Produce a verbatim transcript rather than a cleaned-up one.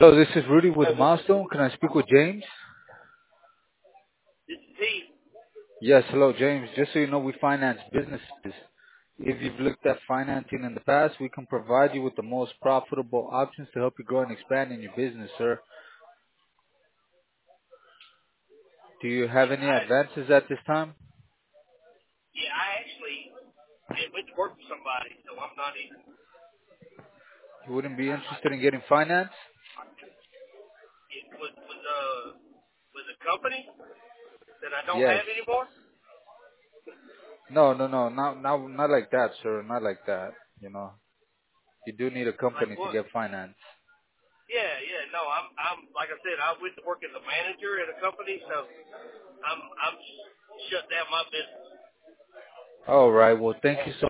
Hello, this is Rudy with Milestone. Can I speak with James? This is he. Yes, hello, James. Just so you know, we finance businesses. If you've looked at financing in the past, we can provide you with the most profitable options to help you grow and expand in your business, sir. Do you have Yeah, any I advances at this time? yeah, I actually it went to work for somebody, so I'm not even. You wouldn't be I, I, interested in getting finance? it was was uh was a company that I don't Yes. have anymore. No, no, no, not, not, not like that, sir. Not like that. You know, you do need a Like company to what? get finance. Yeah, yeah. No, I'm I'm like I said, I went to work as a manager at a company, so I'm I'm shut down my business. All right. Well, thank you so